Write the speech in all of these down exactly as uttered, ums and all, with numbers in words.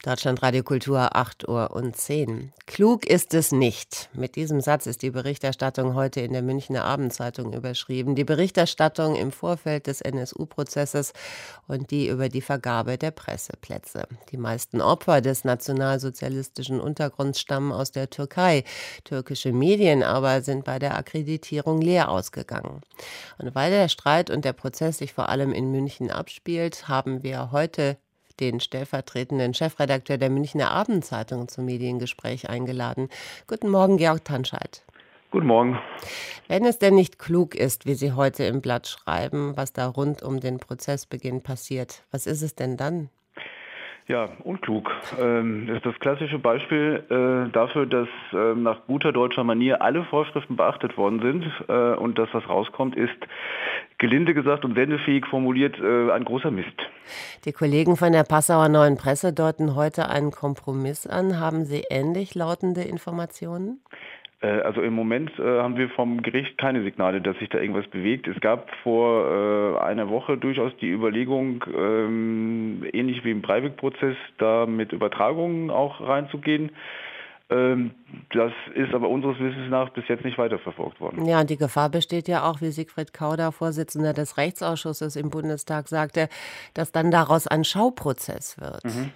Deutschlandradio Kultur, acht Uhr und zehn. Klug ist es nicht. Mit diesem Satz ist die Berichterstattung heute in der Münchner Abendzeitung überschrieben. Die Berichterstattung im Vorfeld des N S U-Prozesses und die über die Vergabe der Presseplätze. Die meisten Opfer des nationalsozialistischen Untergrunds stammen aus der Türkei. Türkische Medien aber sind bei der Akkreditierung leer ausgegangen. Und weil der Streit und der Prozess sich vor allem in München abspielt, haben wir heute den stellvertretenden Chefredakteur der Münchner Abendzeitung zum Mediengespräch eingeladen. Guten Morgen, Georg Tanscheid. Guten Morgen. Wenn es denn nicht klug ist, wie Sie heute im Blatt schreiben, was da rund um den Prozessbeginn passiert, was ist es denn dann? Ja, unklug. Ähm, das ist das klassische Beispiel äh, dafür, dass äh, nach guter deutscher Manier alle Vorschriften beachtet worden sind äh, und das, was rauskommt, ist gelinde gesagt und sendefähig formuliert äh, ein großer Mist. Die Kollegen von der Passauer Neuen Presse deuten heute einen Kompromiss an. Haben Sie ähnlich lautende Informationen? Also im Moment äh, haben wir vom Gericht keine Signale, dass sich da irgendwas bewegt. Es gab vor äh, einer Woche durchaus die Überlegung, ähm, ähnlich wie im Breivik-Prozess, da mit Übertragungen auch reinzugehen. Ähm, das ist aber unseres Wissens nach bis jetzt nicht weiterverfolgt worden. Ja, und die Gefahr besteht ja auch, wie Siegfried Kauder, Vorsitzender des Rechtsausschusses im Bundestag, sagte, dass dann daraus ein Schauprozess wird. Mhm.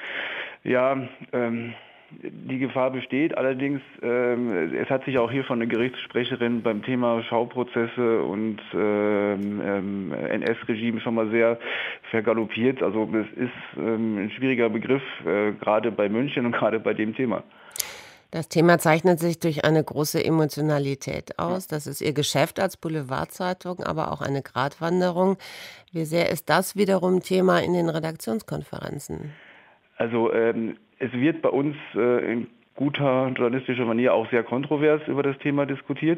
Ja, ähm... Die Gefahr besteht, allerdings, ähm, es hat sich auch hier von der Gerichtssprecherin beim Thema Schauprozesse und ähm, ähm, N S-Regime schon mal sehr vergaloppiert. Also es ist ähm, ein schwieriger Begriff, äh, gerade bei München und gerade bei dem Thema. Das Thema zeichnet sich durch eine große Emotionalität aus. Das ist Ihr Geschäft als Boulevardzeitung, aber auch eine Gratwanderung. Wie sehr ist das wiederum Thema in den Redaktionskonferenzen? Also ähm, es wird bei uns äh, in guter journalistischer Manier auch sehr kontrovers über das Thema diskutiert.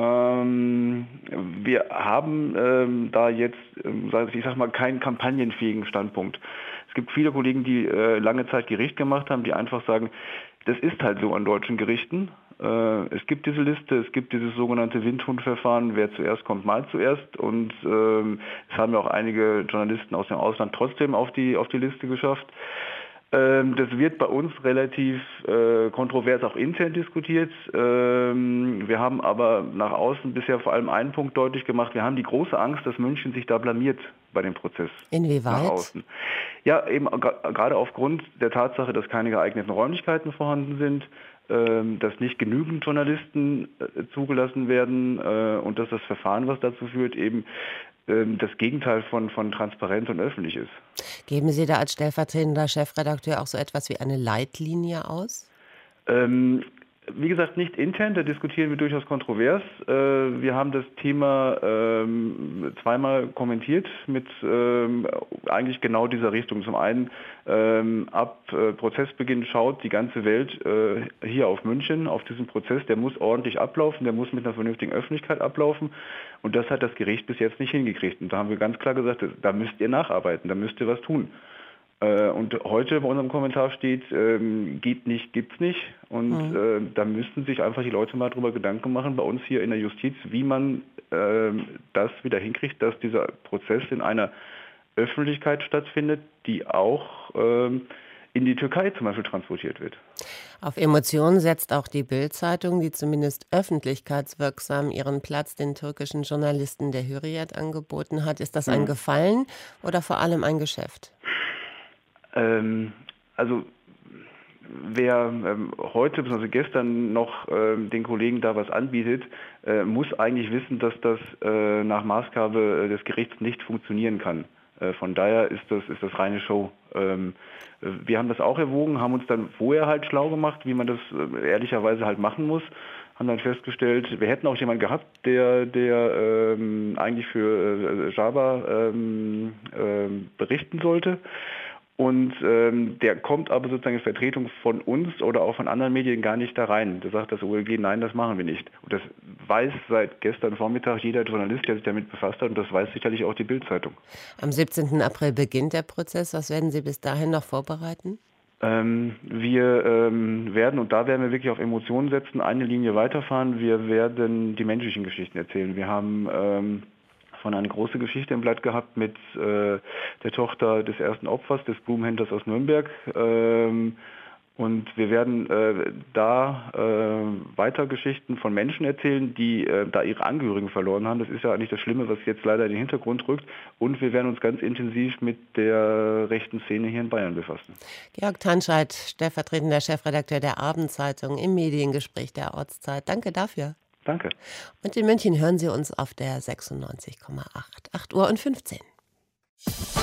Ähm, wir haben ähm, da jetzt, ähm, ich sag mal, keinen kampagnenfähigen Standpunkt. Es gibt viele Kollegen, die äh, lange Zeit Gericht gemacht haben, die einfach sagen, das ist halt so an deutschen Gerichten. Äh, es gibt diese Liste, es gibt dieses sogenannte Windhundverfahren, wer zuerst kommt, mal zuerst. Und ähm, es haben ja auch einige Journalisten aus dem Ausland trotzdem auf die, auf die Liste geschafft. Das wird bei uns relativ äh, kontrovers auch intern diskutiert. Ähm, wir haben aber nach außen bisher vor allem einen Punkt deutlich gemacht. Wir haben die große Angst, dass München sich da blamiert bei dem Prozess. Inwieweit? Nach außen. Ja, eben gerade aufgrund der Tatsache, dass keine geeigneten Räumlichkeiten vorhanden sind, äh, dass nicht genügend Journalisten äh, zugelassen werden äh, und dass das Verfahren, was dazu führt, eben das Gegenteil von, von transparent und öffentlich ist. Geben Sie da als stellvertretender Chefredakteur auch so etwas wie eine Leitlinie aus? Ähm, wie gesagt, nicht intern, da diskutieren wir durchaus kontrovers. Äh, wir haben das Thema ähm, zweimal kommentiert mit ähm, eigentlich genau dieser Richtung. Zum einen, ähm, ab äh, Prozessbeginn schaut die ganze Welt äh, hier auf München, auf diesen Prozess, der muss ordentlich ablaufen, der muss mit einer vernünftigen Öffentlichkeit ablaufen. Und das hat das Gericht bis jetzt nicht hingekriegt. Und da haben wir ganz klar gesagt, da müsst ihr nacharbeiten, da müsst ihr was tun. Und heute bei unserem Kommentar steht, ähm, geht nicht, gibt's nicht. Und mhm. äh, da müssten sich einfach die Leute mal drüber Gedanken machen, bei uns hier in der Justiz, wie man äh, das wieder hinkriegt, dass dieser Prozess in einer Öffentlichkeit stattfindet, die auch äh, in die Türkei zum Beispiel transportiert wird. Auf Emotionen setzt auch die Bild-Zeitung, die zumindest öffentlichkeitswirksam ihren Platz den türkischen Journalisten der Hürriyet angeboten hat. Ist das ein mhm. Gefallen oder vor allem ein Geschäft? Ähm, also wer ähm, heute bzw. gestern noch ähm, den Kollegen da was anbietet, äh, muss eigentlich wissen, dass das äh, nach Maßgabe äh, des Gerichts nicht funktionieren kann. Äh, von daher ist das, ist das reine Show. Ähm, wir haben das auch erwogen, haben uns dann vorher halt schlau gemacht, wie man das äh, ehrlicherweise halt machen muss. Haben dann festgestellt, wir hätten auch jemanden gehabt, der, der ähm, eigentlich für äh, Java ähm, äh, berichten sollte. Und ähm, der kommt aber sozusagen in Vertretung von uns oder auch von anderen Medien gar nicht da rein. Der sagt das O L G, nein, das machen wir nicht. Und das weiß seit gestern Vormittag jeder Journalist, der sich damit befasst hat, und das weiß sicherlich auch die Bild-Zeitung. Am siebzehnten April beginnt der Prozess. Was werden Sie bis dahin noch vorbereiten? Ähm, wir ähm, werden, und da werden wir wirklich auf Emotionen setzen, eine Linie weiterfahren. Wir werden die menschlichen Geschichten erzählen. Wir haben ähm, von eine große Geschichte im Blatt gehabt mit äh, der Tochter des ersten Opfers, des Blumenhändlers aus Nürnberg. Ähm, und wir werden äh, da äh, weiter Geschichten von Menschen erzählen, die äh, da ihre Angehörigen verloren haben. Das ist ja eigentlich das Schlimme, was jetzt leider in den Hintergrund rückt. Und wir werden uns ganz intensiv mit der rechten Szene hier in Bayern befassen. Georg Tanscheid, stellvertretender Chefredakteur der Abendzeitung im Mediengespräch der Ortszeit. Danke dafür. Danke. Und in München hören Sie uns auf der sechsundneunzig Komma acht. acht Uhr und fünfzehn.